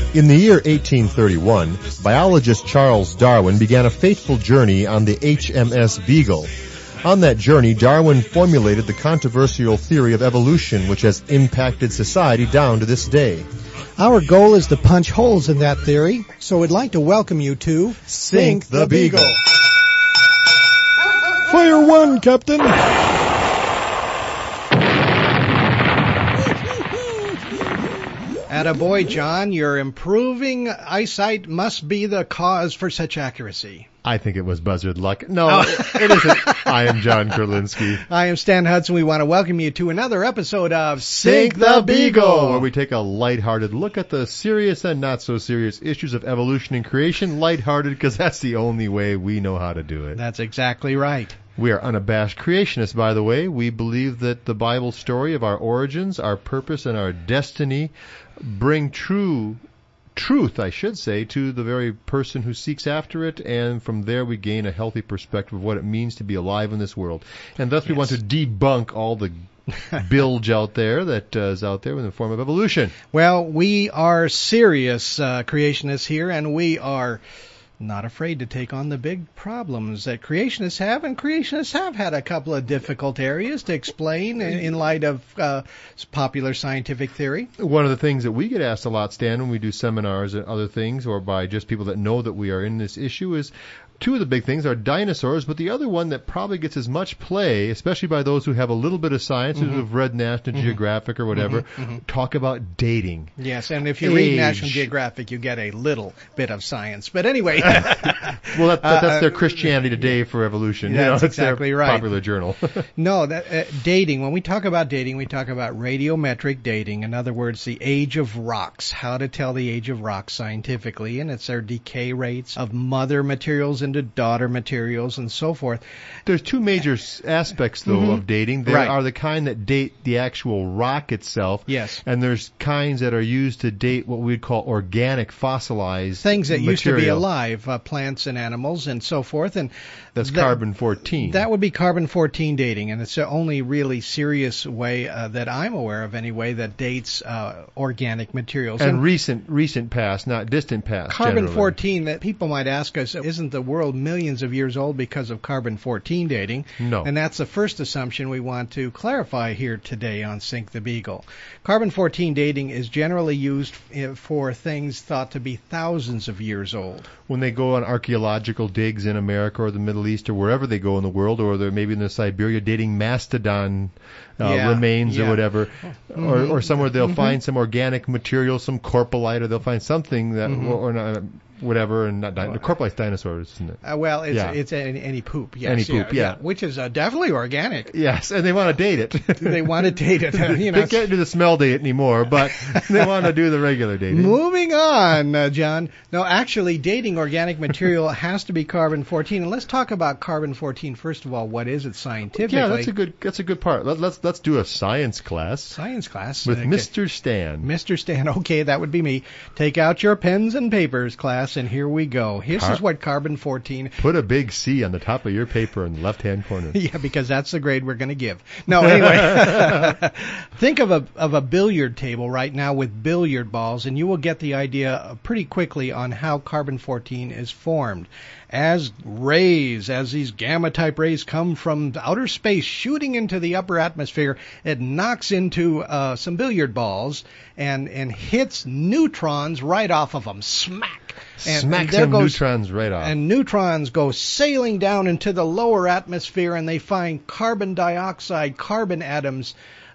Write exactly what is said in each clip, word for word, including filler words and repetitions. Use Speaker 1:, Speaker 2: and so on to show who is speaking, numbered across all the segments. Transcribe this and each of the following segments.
Speaker 1: In the year eighteen thirty-one, biologist Charles Darwin began a fateful journey on the H M S Beagle. On that journey, Darwin formulated the controversial theory of evolution, which has impacted society down to this day.
Speaker 2: Our goal is to punch holes in that theory, so we'd like to welcome you to
Speaker 1: Sink the Beagle.
Speaker 2: Fire one, Captain! Attaboy, John, your improving eyesight must be the cause for such accuracy.
Speaker 1: I think it was buzzard luck. No, oh. it isn't. I am John Kurlinski.
Speaker 2: I am Stan Hudson. We want to welcome you to another episode of
Speaker 1: Sink the Beagle, where we take a lighthearted look at the serious and not so serious issues of evolution and creation. Lighthearted because that's the only way we know how to do it.
Speaker 2: That's exactly right.
Speaker 1: We are unabashed creationists, by the way. We believe that the Bible story of our origins, our purpose, and our destiny bring true truth, I should say, to the very person who seeks after it, and from there we gain a healthy perspective of what it means to be alive in this world. And thus we yes. want to debunk all the bilge out there that uh, is out there in the form of evolution.
Speaker 2: Well, we are serious uh, creationists here, and we are not afraid to take on the big problems that creationists have, and creationists have had a couple of difficult areas to explain in, in light of uh, popular scientific theory.
Speaker 1: One of the things that we get asked a lot, Stan, when we do seminars and other things, or by just people that know that we are in this issue, is two of the big things are dinosaurs, but the other one that probably gets as much play, especially by those who have a little bit of science, mm-hmm. who have read National mm-hmm. Geographic or whatever, mm-hmm. Mm-hmm. talk about dating.
Speaker 2: Yes, and if you Age. read National Geographic, you get a little bit of science. But anyway.
Speaker 1: well, that, that, that's uh, their Christianity Today for evolution.
Speaker 2: That's
Speaker 1: you know, it's
Speaker 2: exactly
Speaker 1: their
Speaker 2: right.
Speaker 1: popular journal.
Speaker 2: no, that, uh, dating, when we talk about dating, we talk about radiometric dating. In other words, the age of rocks, how to tell the age of rocks scientifically, and it's their decay rates of mother materials into daughter materials. materials and so forth.
Speaker 1: There's two major aspects, though, mm-hmm. of dating. There
Speaker 2: right.
Speaker 1: are the kind that date the actual rock itself.
Speaker 2: Yes.
Speaker 1: And there's kinds that are used to date what we'd call organic, fossilized
Speaker 2: things that
Speaker 1: material.
Speaker 2: used to be alive, uh, plants and animals and so forth. And
Speaker 1: that's
Speaker 2: that,
Speaker 1: carbon fourteen.
Speaker 2: That would be carbon fourteen dating, and it's the only really serious way uh, that I'm aware of, anyway, that dates uh, organic materials.
Speaker 1: And, and recent, recent past, not distant past.
Speaker 2: Carbon fourteen. That people might ask us, isn't the world millions of years old because of carbon fourteen dating?
Speaker 1: No.
Speaker 2: And that's the first assumption we want to clarify here today on Sink the Beagle. Carbon fourteen dating is generally used for things thought to be thousands of years old.
Speaker 1: When they go on archaeological digs in America or the Middle East or wherever they go in the world, or they're maybe in the Siberia dating mastodon uh,
Speaker 2: yeah,
Speaker 1: remains
Speaker 2: yeah.
Speaker 1: or whatever, mm-hmm. or, or somewhere they'll mm-hmm. find some organic material, some corpulite, or they'll find something that, mm-hmm. or, or not, whatever, and not di- corpulite's dinosaurs, isn't it?
Speaker 2: Uh, well, it's
Speaker 1: yeah.
Speaker 2: it's any, any poop, yes.
Speaker 1: Any poop, yeah.
Speaker 2: yeah. Which is uh, definitely organic.
Speaker 1: Yes, and they want to date it.
Speaker 2: They want to date it. Uh, you know.
Speaker 1: They can't do the smell date anymore, but they want to do the regular dating.
Speaker 2: Moving on, uh, John. No, actually, dating organic material has to be carbon fourteen. And let's talk about carbon fourteen first of all. What is it scientifically?
Speaker 1: Yeah, that's a good that's a good part. Let, let's let's do a science class.
Speaker 2: Science class
Speaker 1: with
Speaker 2: okay.
Speaker 1: Mister Stan.
Speaker 2: Mister Stan. Okay, that would be me. Take out your pens and papers, class, and here we go. This Car- is what carbon fourteen...
Speaker 1: Put a big C on the top of your paper in the left-hand corner.
Speaker 2: Yeah, because that's the grade we're going to give. No, anyway. Think of a of a billiard table right now with billiard balls, and you will get the idea pretty quickly on how carbon fourteen is formed. As rays, as these gamma-type rays come from outer space shooting into the upper atmosphere, it knocks into uh, some billiard balls and, and hits neutrons right off of them. Smack! And,
Speaker 1: Smack
Speaker 2: and there
Speaker 1: some
Speaker 2: goes,
Speaker 1: neutrons right off.
Speaker 2: And neutrons go sailing down into the lower atmosphere, and they find carbon dioxide, carbon atoms.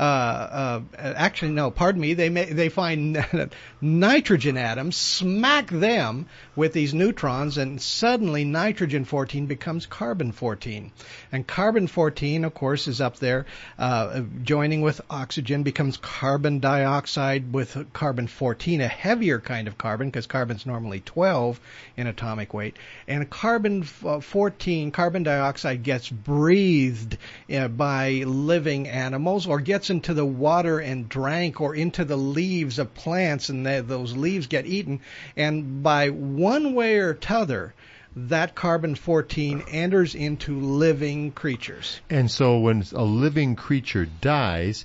Speaker 2: Uh, uh, actually, no, pardon me. They may, they find nitrogen atoms, smack them with these neutrons, and suddenly nitrogen fourteen becomes carbon fourteen. And carbon fourteen, of course, is up there, uh, joining with oxygen, becomes carbon dioxide with carbon fourteen, a heavier kind of carbon, because carbon's normally twelve in atomic weight. And carbon fourteen, carbon dioxide, gets breathed uh, by living animals, or gets into the water and drank, or into the leaves of plants, and the, those leaves get eaten. And by one way or t'other, that carbon fourteen enters into living creatures.
Speaker 1: And so when a living creature dies,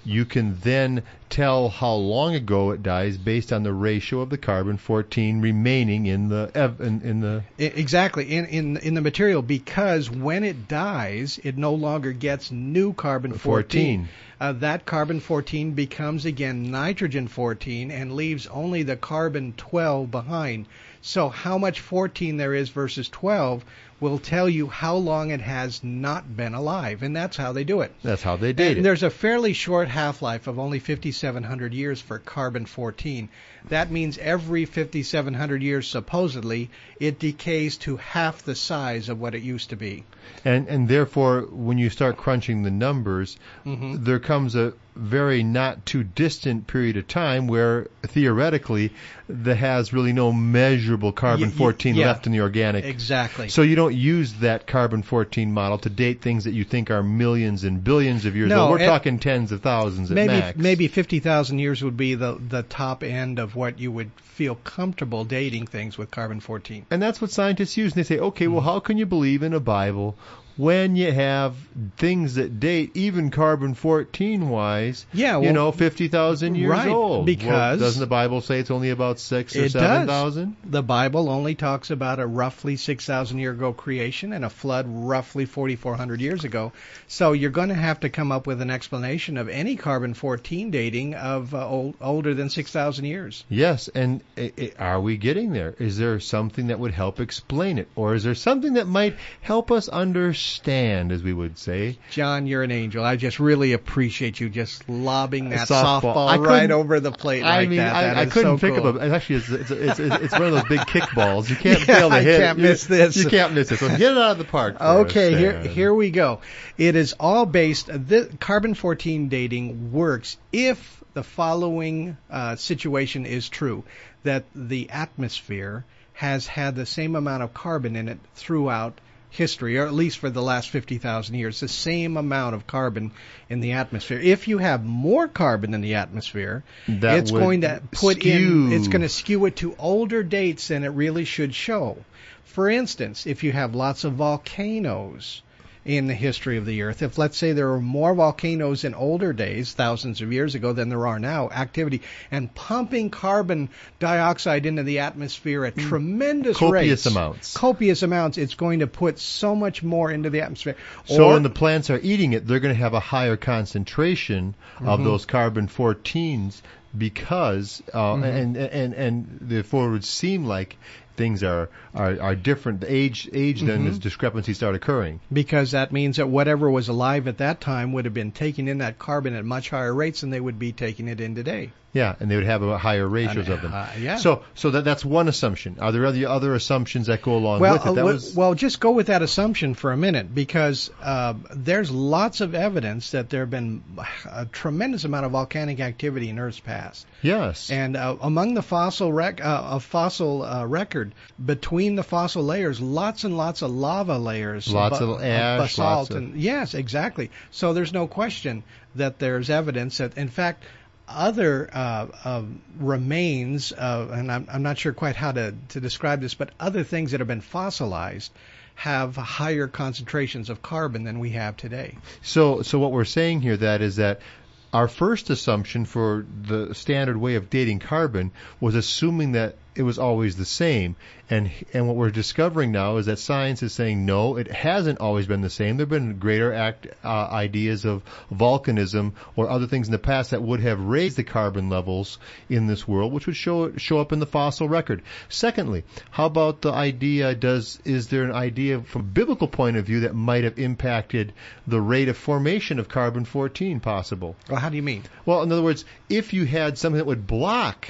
Speaker 1: you can then tell how long ago it dies based on the ratio of the carbon fourteen remaining in the ev- in, in the
Speaker 2: exactly in, in in the material, because when it dies, it no longer gets new carbon fourteen. Uh, that carbon fourteen becomes again nitrogen fourteen and leaves only the carbon twelve behind. So how much fourteen there is versus twelve will tell you how long it has not been alive, and that's how they do it.
Speaker 1: That's how they date
Speaker 2: and
Speaker 1: it.
Speaker 2: There's a fairly short half-life of only fifty-seven hundred years for carbon fourteen. That means every fifty-seven hundred years, supposedly, it decays to half the size of what it used to be.
Speaker 1: And and therefore, when you start crunching the numbers, mm-hmm. there comes a very not too distant period of time where theoretically there has really no measurable carbon fourteen
Speaker 2: yeah,
Speaker 1: left in the organic.
Speaker 2: Exactly.
Speaker 1: So you don't use that carbon fourteen model to date things that you think are millions and billions of years
Speaker 2: no,
Speaker 1: old. We're talking tens of thousands at
Speaker 2: maybe,
Speaker 1: max.
Speaker 2: Maybe fifty thousand years would be the, the top end of what you would feel comfortable dating things with carbon fourteen.
Speaker 1: And that's what scientists use. And they say, okay, well, how can you believe in a Bible when you have things that date even carbon fourteen wise,
Speaker 2: yeah, well,
Speaker 1: you know, fifty thousand years
Speaker 2: right,
Speaker 1: old?
Speaker 2: Because
Speaker 1: well, doesn't the Bible say it's only about six or
Speaker 2: it
Speaker 1: seven thousand?
Speaker 2: The Bible only talks about a roughly six thousand year ago creation and a flood roughly forty-four hundred years ago. So you're going to have to come up with an explanation of any carbon fourteen dating of uh, old, older than six thousand years.
Speaker 1: Yes, and it, it, are we getting there? Is there something that would help explain it? Or is there something that might help us understand? Stand, as we would say.
Speaker 2: John, you're an angel. I just really appreciate you just lobbing that
Speaker 1: softball,
Speaker 2: softball right over the plate
Speaker 1: I
Speaker 2: like
Speaker 1: mean,
Speaker 2: that.
Speaker 1: I,
Speaker 2: that
Speaker 1: I
Speaker 2: is
Speaker 1: couldn't
Speaker 2: so
Speaker 1: pick
Speaker 2: cool.
Speaker 1: up a. Actually, it's it's, it's it's it's one of those big kickballs. You can't
Speaker 2: yeah,
Speaker 1: fail to
Speaker 2: I
Speaker 1: hit.
Speaker 2: can't
Speaker 1: you,
Speaker 2: miss this.
Speaker 1: You can't miss it. So get it out of the park. For
Speaker 2: okay,
Speaker 1: us,
Speaker 2: here here we go. It is all based. The carbon fourteen dating works if the following uh, situation is true: that the atmosphere has had the same amount of carbon in it throughout history, or at least for the last fifty thousand years, the same amount of carbon in the atmosphere. If you have more carbon in the atmosphere,
Speaker 1: that
Speaker 2: it's going to put
Speaker 1: skew.
Speaker 2: in, it's going to skew it to older dates than it really should show. For instance, if you have lots of volcanoes in the history of the Earth, if let's say there were more volcanoes in older days, thousands of years ago, than there are now, activity, and pumping carbon dioxide into the atmosphere at mm. tremendous
Speaker 1: copious
Speaker 2: rates.
Speaker 1: Copious amounts.
Speaker 2: Copious amounts, it's going to put so much more into the atmosphere.
Speaker 1: So
Speaker 2: or,
Speaker 1: when the plants are eating it, they're going to have a higher concentration mm-hmm. of those carbon fourteens because, uh, mm-hmm. and, and, and therefore it would seem like things are, are, are different. The age, age then
Speaker 2: mm-hmm.
Speaker 1: as discrepancies start occurring.
Speaker 2: Because that means that whatever was alive at that time would have been taking in that carbon at much higher rates than they would be taking it in today.
Speaker 1: Yeah, and they would have a higher ratios
Speaker 2: and,
Speaker 1: of them.
Speaker 2: Uh, yeah.
Speaker 1: So, so that that's one assumption. Are there other other assumptions that go along
Speaker 2: well,
Speaker 1: with it? That
Speaker 2: uh,
Speaker 1: was...
Speaker 2: Well, just go with that assumption for a minute, because uh, there's lots of evidence that there have been a tremendous amount of volcanic activity in Earth's past.
Speaker 1: Yes.
Speaker 2: And uh, among the fossil rec- uh, a fossil uh, record, between the fossil layers, lots and lots of lava layers.
Speaker 1: Lots
Speaker 2: of,
Speaker 1: of ash.
Speaker 2: Basalt.
Speaker 1: Lots of...
Speaker 2: And, yes, exactly. So there's no question that there's evidence that, in fact, other uh, uh, remains, uh, and I'm, I'm not sure quite how to, to describe this, but other things that have been fossilized have higher concentrations of carbon than we have today.
Speaker 1: So, so what we're saying here that is that our first assumption for the standard way of dating carbon was assuming that it was always the same. And and what we're discovering now is that science is saying, no, it hasn't always been the same. There have been greater act, uh, ideas of volcanism or other things in the past that would have raised the carbon levels in this world, which would show show up in the fossil record. Secondly, how about the idea, does is there an idea from a biblical point of view that might have impacted the rate of formation of carbon fourteen possible?
Speaker 2: Well, how do you mean?
Speaker 1: Well, in other words, if you had something that would block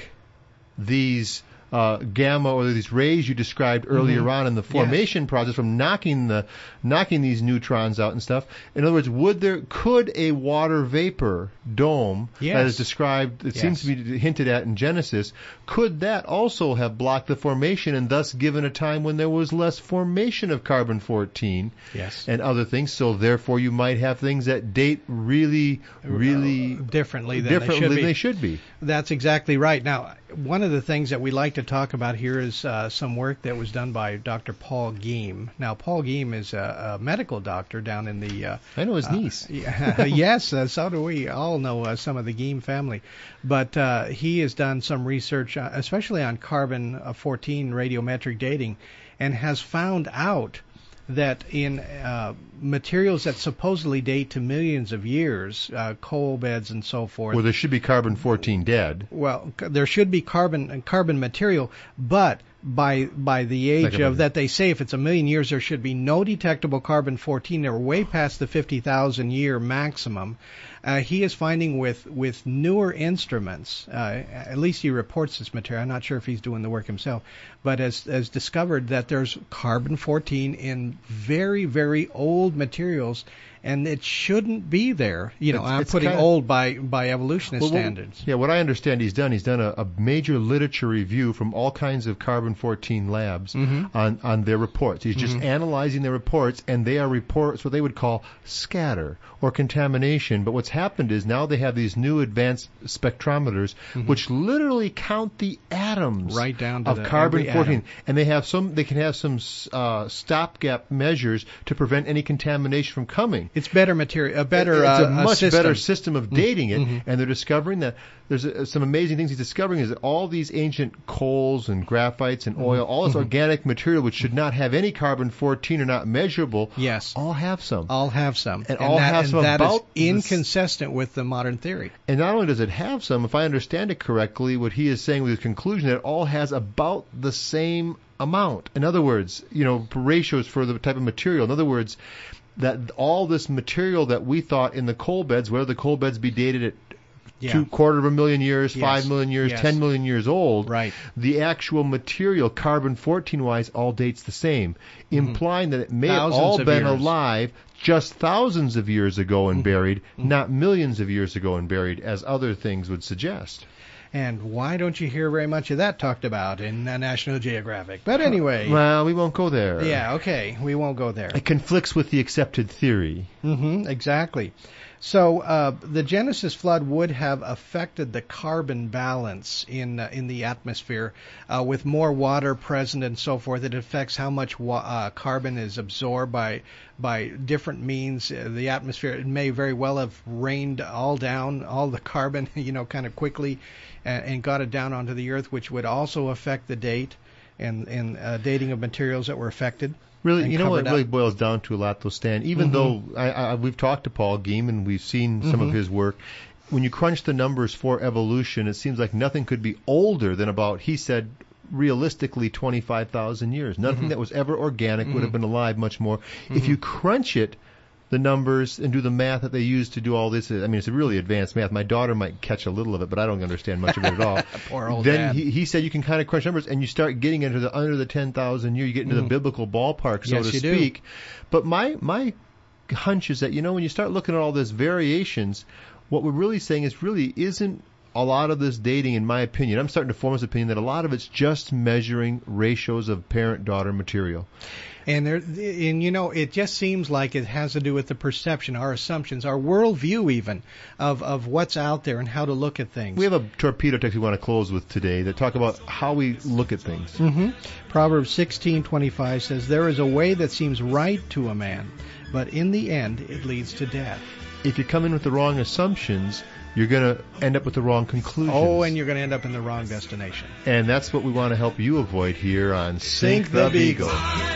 Speaker 1: these Uh, gamma or these rays you described earlier
Speaker 2: mm-hmm.
Speaker 1: on in the formation
Speaker 2: yes.
Speaker 1: process from knocking the knocking these neutrons out and stuff. In other words, would there could a water vapor dome
Speaker 2: yes.
Speaker 1: that is described, it
Speaker 2: yes.
Speaker 1: seems to be hinted at in Genesis, could that also have blocked the formation and thus given a time when there was less formation of carbon fourteen
Speaker 2: yes.
Speaker 1: and other things? So therefore, you might have things that date really, really
Speaker 2: uh, differently than
Speaker 1: differently
Speaker 2: they should
Speaker 1: than
Speaker 2: be.
Speaker 1: they should be.
Speaker 2: That's exactly right. Now, one of the things that we like to talk about here is uh, some work that was done by Doctor Paul Geim. Now, Paul Geim is a, a medical doctor down in the... Uh,
Speaker 1: I know his
Speaker 2: uh,
Speaker 1: niece.
Speaker 2: Yes, uh, so do we. All know uh, some of the Geim family. But uh, he has done some research, uh, especially on carbon fourteen radiometric dating, and has found out that in uh, materials that supposedly date to millions of years, uh, coal beds and so forth.
Speaker 1: Well, there should be carbon fourteen dead.
Speaker 2: Well, c- there should be carbon carbon material, but by by the age
Speaker 1: Like a-
Speaker 2: of that they say, if it's a million years, there should be no detectable carbon fourteen. They're way past the fifty thousand year maximum. Uh, he is finding with with newer instruments, uh, at least he reports this material. I'm not sure if he's doing the work himself, but has has discovered that there's carbon fourteen in very very old materials, and it shouldn't be there. You know,
Speaker 1: It's-
Speaker 2: I'm
Speaker 1: it's
Speaker 2: putting
Speaker 1: kinda-
Speaker 2: old by by evolutionist
Speaker 1: Well, well,
Speaker 2: standards.
Speaker 1: Yeah, what I understand he's done, he's done a, a major literature review from all kinds of carbon fourteen labs
Speaker 2: Mhm.
Speaker 1: on, on their reports. He's just
Speaker 2: Mhm.
Speaker 1: analyzing their reports, and they are reports what they would call scatter or contamination. But what's happened is now they have these new advanced spectrometers,
Speaker 2: Mhm.
Speaker 1: which literally count the atoms
Speaker 2: Right down to
Speaker 1: of
Speaker 2: the-
Speaker 1: carbon
Speaker 2: every
Speaker 1: fourteen,
Speaker 2: atom.
Speaker 1: and they have some. They can have some uh, stopgap measures to prevent any contamination from coming.
Speaker 2: It's better material, a better
Speaker 1: It's
Speaker 2: uh,
Speaker 1: a much
Speaker 2: system.
Speaker 1: better system of dating it,
Speaker 2: Mhm.
Speaker 1: and they're discovering that there's uh some amazing things he's discovering is that all these ancient coals and graphites and oil, all this
Speaker 2: Mhm.
Speaker 1: organic material which should not have any carbon fourteen or not measurable,
Speaker 2: Yes.
Speaker 1: all have some.
Speaker 2: All have some,
Speaker 1: And all
Speaker 2: that,
Speaker 1: have
Speaker 2: and
Speaker 1: some
Speaker 2: that is
Speaker 1: about this-
Speaker 2: inconsistent with the modern theory.
Speaker 1: And not only does it have some, if I understand it correctly, what he is saying with his conclusion, that it all has about the same amount. In other words, you know, ratios for the type of material. In other words, that all this material that we thought in the coal beds, whether the coal beds be dated at
Speaker 2: Yeah.
Speaker 1: two quarter of a million years,
Speaker 2: Yes.
Speaker 1: five million years,
Speaker 2: Yes.
Speaker 1: ten million years old,
Speaker 2: Right.
Speaker 1: the actual material, carbon fourteen wise, all dates the same, implying that it may
Speaker 2: Thousands
Speaker 1: have all
Speaker 2: of
Speaker 1: been
Speaker 2: years.
Speaker 1: alive just thousands of years ago and buried, not millions of years ago and buried, as other things would suggest.
Speaker 2: And why don't you hear very much of that talked about in uh, National Geographic? But anyway,
Speaker 1: Well, we won't go there.
Speaker 2: yeah, okay, we won't go there.
Speaker 1: It conflicts with the accepted theory.
Speaker 2: hmm exactly. So uh, the Genesis flood would have affected the carbon balance in uh, in the atmosphere uh, with more water present and so forth. It affects how much wa- uh, carbon is absorbed by by different means. Uh, the atmosphere, it may very well have rained all down all the carbon, you know, kind of quickly, and, and got it down onto the earth, which would also affect the date and and uh, dating of materials that were affected.
Speaker 1: Really,
Speaker 2: and
Speaker 1: you know what it
Speaker 2: covered
Speaker 1: really
Speaker 2: up.
Speaker 1: boils down to a lot, though, Stan. Even
Speaker 2: Mhm.
Speaker 1: though I, I, we've talked to Paul Geim and we've seen some
Speaker 2: Mhm.
Speaker 1: of his work, when you crunch the numbers for evolution, it seems like nothing could be older than about, he said, realistically twenty-five thousand years. Nothing
Speaker 2: Mhm.
Speaker 1: that was ever organic would have
Speaker 2: Mhm.
Speaker 1: been alive much more. If you crunch it, the numbers, and do the math that they use to do all this, I mean, it's a really advanced math. My daughter might catch a little of it, but I don't understand much of it at all.
Speaker 2: Poor old
Speaker 1: then
Speaker 2: dad.
Speaker 1: he, he said you can kind of crunch numbers, and you start getting into the under the ten thousand year, you get into
Speaker 2: Mhm.
Speaker 1: the biblical ballpark, so
Speaker 2: Yes,
Speaker 1: to
Speaker 2: you do.
Speaker 1: speak. But my my hunch is that, you know, when you start looking at all these variations, what we're really saying is really isn't a lot of this dating, in my opinion. I'm starting to form this opinion that a lot of it's just measuring ratios of parent-daughter material.
Speaker 2: And there, and you know, it just seems like it has to do with the perception, our assumptions, our worldview, even of of what's out there and how to look at things.
Speaker 1: We have a torpedo text we want to close with today that talk about how we look at things.
Speaker 2: hmm Proverbs sixteen twenty-five says, "There is a way that seems right to a man, but in the end it leads to death."
Speaker 1: If you come in with the wrong assumptions, you're going to end up with the wrong conclusions.
Speaker 2: Oh, and you're going to end up in the wrong destination.
Speaker 1: And that's what we want to help you avoid here on Sink,
Speaker 2: Sink the
Speaker 1: Beagle.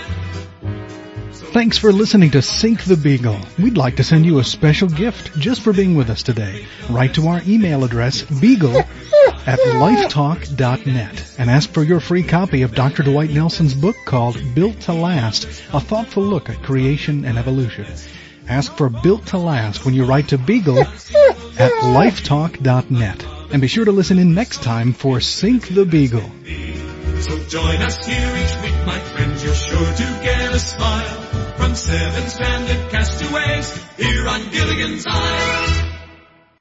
Speaker 3: Thanks for listening to Sink the Beagle. We'd like to send you a special gift just for being with us today. Write to our email address, beagle at lifetalk dot net, and ask for your free copy of Doctor Dwight Nelson's book called Built to Last, a thoughtful look at creation and evolution. Ask for Built to Last when you write to beagle at lifetalk dot net. And be sure to listen in next time for Sink the Beagle.
Speaker 4: So join us here each week, my friends, you're sure to get a smile from seven stranded castaways here on Gilligan's Island.